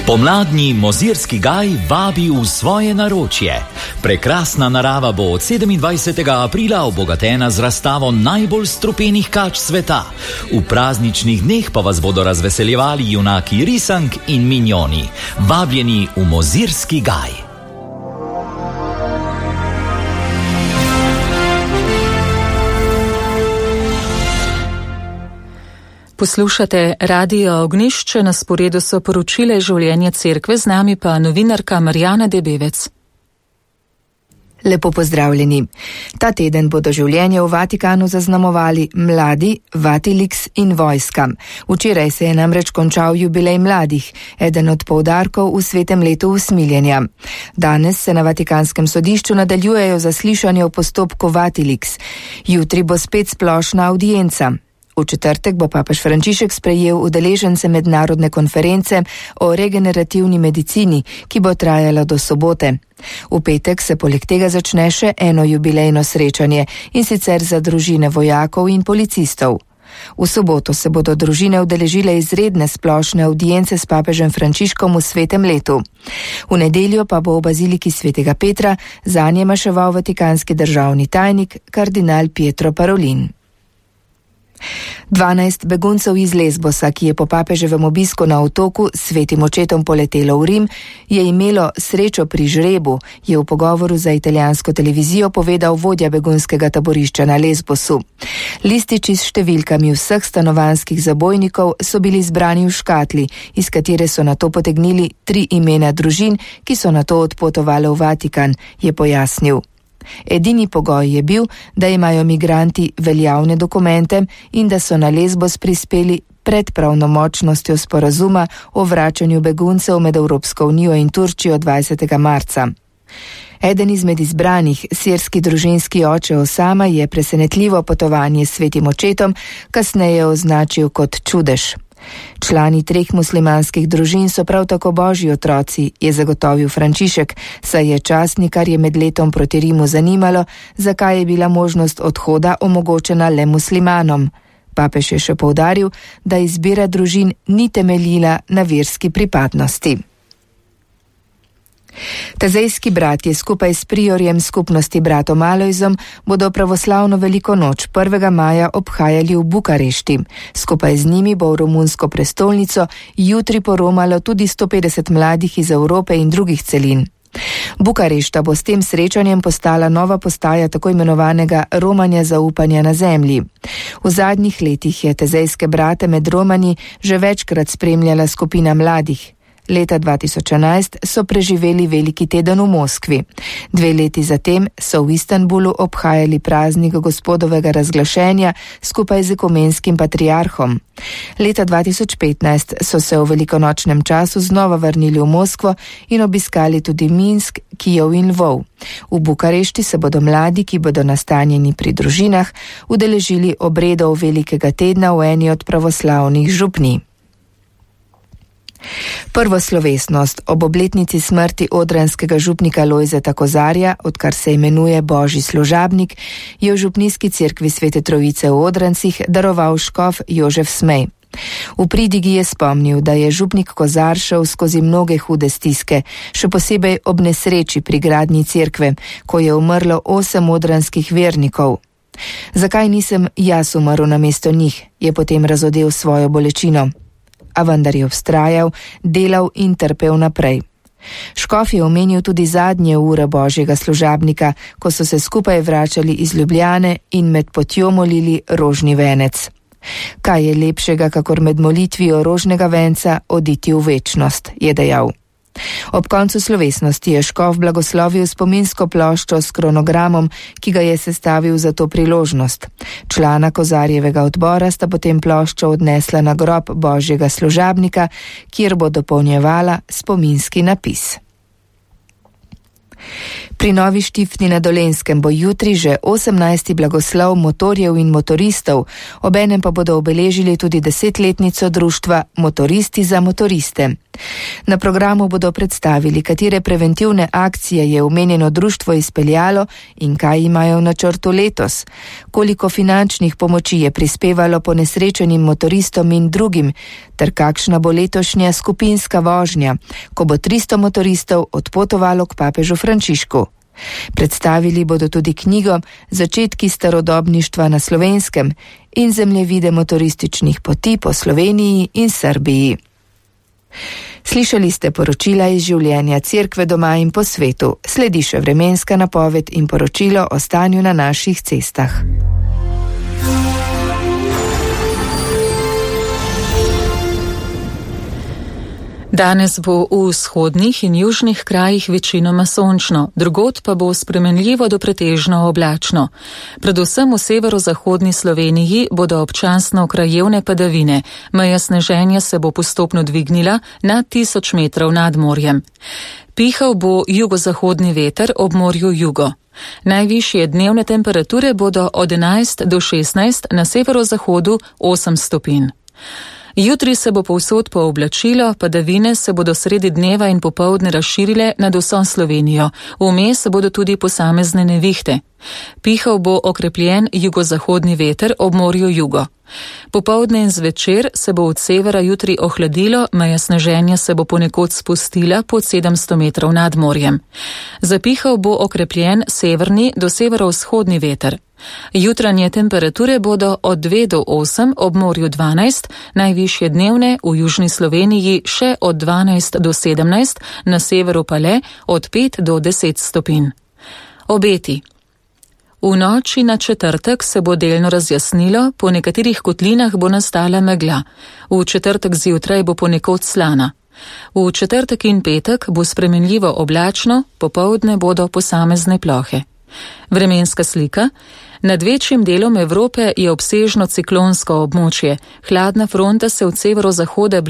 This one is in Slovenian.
Pomladni Mozirski gaj vabi v svoje naročje. Prekrasna narava bo od 27. aprila obogatena z razstavo najbolj strupenih kač sveta. V prazničnih dneh pa vas bodo razveseljevali junaki risank in minjoni. Vabljeni v Mozirski gaj. Poslušate Radio Ognjišče, na sporedu so poročile življenja cerkve, z nami pa novinarka Marjana Debevec. Lepo pozdravljeni. Ta teden bodo življenje v Vatikanu zaznamovali mladi, Vatilix in vojska. Včeraj se je namreč končal jubilej mladih, eden od poudarkov v svetem letu usmiljenja. Danes se na Vatikanskem sodišču nadaljujejo zaslišanja v postopku Vatilix. Jutri bo spet splošna audienca. V četrtek bo papež Frančišek sprejel udeležence mednarodne konference o regenerativni medicini, ki bo trajala do sobote. V petek se poleg tega začne še eno jubilejno srečanje, in sicer za družine vojakov in policistov. V soboto se bodo družine udeležile izredne splošne audience s papežem Frančiškom v svetem letu. V nedeljo pa bo v baziliki svetega Petra zanje maševal vatikanski državni tajnik kardinal Pietro Parolin. 12 beguncev iz Lesbosa, ki je po papeževem obisku na otoku s svetim očetom poletelo v Rim, je imelo srečo pri žrebu, je v pogovoru za italijansko televizijo povedal vodja begunskega taborišča na Lesbosu. Lističi s številkami vseh stanovanjskih zabojnikov so bili zbrani v škatli, iz katere so nato potegnili 3 imena družin, ki so nato odpotovale v Vatikan, je pojasnil. Edini pogoj je bil, da imajo migranti veljavne dokumente in da so na Lesbos prispeli pred pravnomočnostjo sporazuma o vračanju beguncev med Evropsko unijo in Turčijo 20. marca. Eden izmed izbranih, sirski družinski oče Osama, je presenetljivo potovanje s svetim očetom kasneje označil kot čudež. Člani 3 muslimanskih družin so prav tako božji otroci, je zagotovil Frančišek, saj je časnikar je med letom proti Rimu zanimalo, zakaj je bila možnost odhoda omogočena le muslimanom. Papež je še poudaril, da izbira družin ni temeljila na verski pripadnosti. Tezejski bratje skupaj s priorjem skupnosti bratom Alojzom bodo pravoslavno veliko noč 1. maja obhajali v Bukarešti. Skupaj z njimi bo v romunsko prestolnico jutri poromalo tudi 150 mladih iz Evrope in drugih celin. Bukarešta bo s tem srečanjem postala nova postaja tako imenovanega romanja zaupanja na zemlji. V zadnjih letih je tezejske brate med romanji že večkrat spremljala skupina mladih. Leta 2011 so preživeli veliki teden v Moskvi. 2 leti zatem so v Istanbulu obhajali praznik Gospodovega razglašenja skupaj z ekumenskim patriarhom. Leta 2015 so se v velikonočnem času znova vrnili v Moskvo in obiskali tudi Minsk, Kijev in Lvov. V Bukarešti se bodo mladi, ki bodo nastanjeni pri družinah, udeležili obredov velikega tedna v eni od pravoslavnih župnij. Prvo slovesnost ob obletnici smrti odranskega župnika Lojzeta Kozarja, odkar se imenuje Božji služabnik, je v župnijski cerkvi Svete Trojice v Odrancih daroval škof Jožef Smej. V pridigi je spomnil, da je župnik Kozar šel skozi mnoge hude stiske, še posebej ob nesreči pri gradnji cerkve, ko je umrlo 8 odranskih vernikov. Zakaj nisem jaz umrl namesto njih, je potem razodel svojo bolečino. A vendar je vztrajal, delal in trpel naprej. Škof je omenil tudi zadnje ure Božjega služabnika, ko so se skupaj vračali iz Ljubljane in med potjo molili rožni venec. Kaj je lepšega, kakor med molitvijo rožnega venca oditi v večnost, je dejal. Ob koncu slovesnosti je škof blagoslovil spominsko ploščo s kronogramom, ki ga je sestavil za to priložnost. Člana Kozarjevega odbora sta potem ploščo odnesla na grob Božjega služabnika, kjer bo dopolnjevala spominski napis. Pri Novi Štifni na Dolenjskem bo jutri že 18. blagoslov motorjev in motoristov, obenem pa bodo obeležili tudi 10-letnico društva Motoristi za motoriste. Na programu bodo predstavili, katere preventivne akcije je omenjeno društvo izpeljalo in kaj imajo v načrtu letos, koliko finančnih pomoči je prispevalo ponesrečenim motoristom in drugim, ter kakšna bo letošnja skupinska vožnja, ko bo 300 motoristov odpotovalo k papežu Frančišku. Predstavili bodo tudi knjigo Začetki starodobništva na Slovenskem in zemljevide motorističnih poti po Sloveniji in Srbiji. Slišali ste poročila iz življenja cerkve doma in po svetu. Sledi še vremenska napoved in poročilo o stanju na naših cestah. Danes bo v vzhodnih in južnih krajih večinoma sončno, drugod pa bo spremenljivo do pretežno oblačno. Predvsem v severozahodni Sloveniji bodo občasno krajevne padavine, meja sneženja se bo postopno dvignila nad 1000 metrov nad morjem. Pihal bo jugozahodni veter ob morju jugo. Najvišje dnevne temperature bodo od 11 do 16, na severozahodu 8 stopinj. Jutri se bo povsod pooblačilo, padavine se bodo sredi dneva in popoldne razširile nad vso Slovenijo, vmes bodo tudi posamezne nevihte. Pihal bo okrepljen jugozahodni veter ob morju jugo. Popoldne in zvečer se bo od severa jutri ohladilo, meja sneženja se bo ponekod spustila pod 700 metrov nad morjem. Zapihal bo okrepljen severni do severovzhodni veter. Jutranje temperature bodo od 2 do 8, ob morju 12, najvišje dnevne v južni Sloveniji še od 12 do 17, na severu pa le od 5 do 10 stopinj. Obeti. V noči na četrtek se bo delno razjasnilo, po nekaterih kotlinah bo nastala megla. V četrtek zjutraj bo ponekod slana. V četrtek in petek bo spremenljivo oblačno, popoldne bodo posamezne plohe. Vremenska slika. Nad večjim delom Evrope je obsežno ciklonsko območje. Hladna fronta se od severozahoda